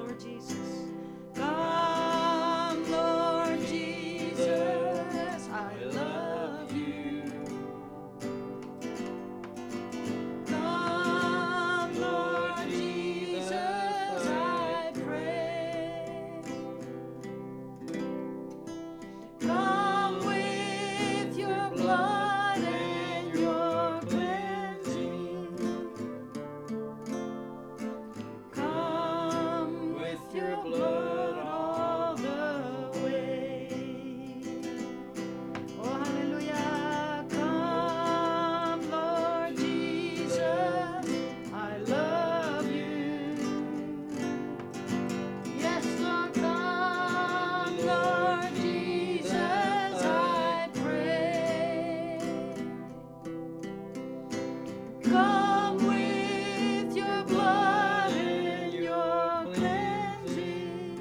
Lord Jesus. Come, Lord Jesus, I love you. Come, Lord Jesus, I pray. Come with your blood and your cleansing. Come with your blood all the way. Oh, hallelujah. Come, Lord Jesus, I love you. Yes, Lord, come, Lord Jesus, I pray. Come with your blood and your cleansing.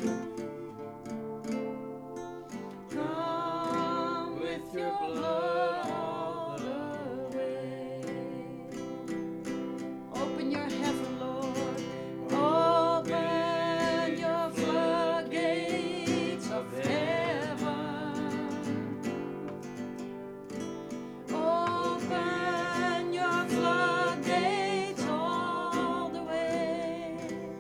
Come with your blood all the way. Open your heaven, Lord. Open your floodgates of heaven. Open your floodgates all the way.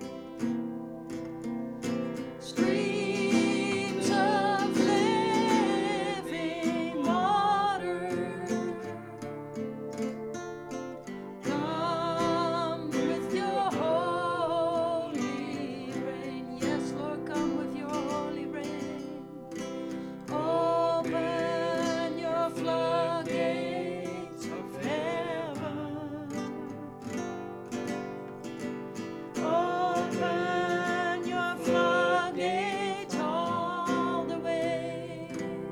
Streams of living water. Come with your holy rain. Yes, Lord, come with your holy rain. Open your floodgates of heaven. Open your floodgates all the way.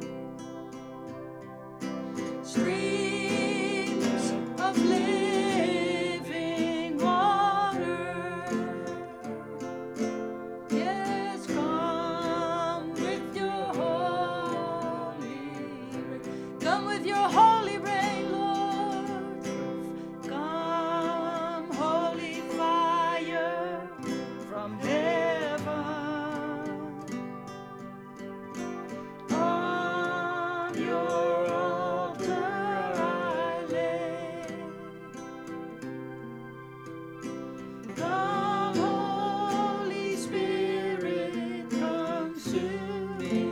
Streams of living water. Yes, come with your holy rain. Come with your holy rain, Lord. Come, holy fire from heaven. On your altar I lay. Come, Holy Spirit, consume me.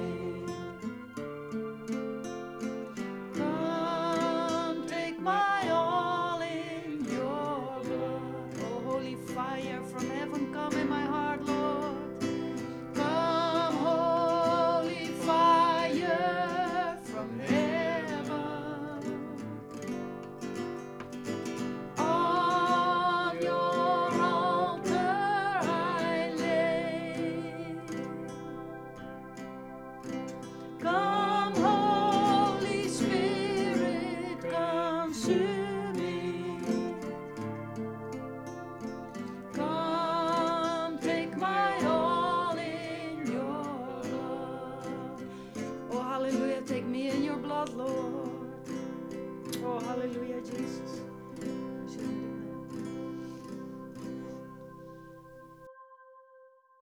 Come, take my all in your blood. Oh, holy fire from heaven, come in my heart, Lord. Come, holy fire from heaven. On your altar I lay. Come, Holy Spirit, consume me. Come, take my all in your blood. Oh, hallelujah, take me in your blood, Lord. Oh, hallelujah, Jesus.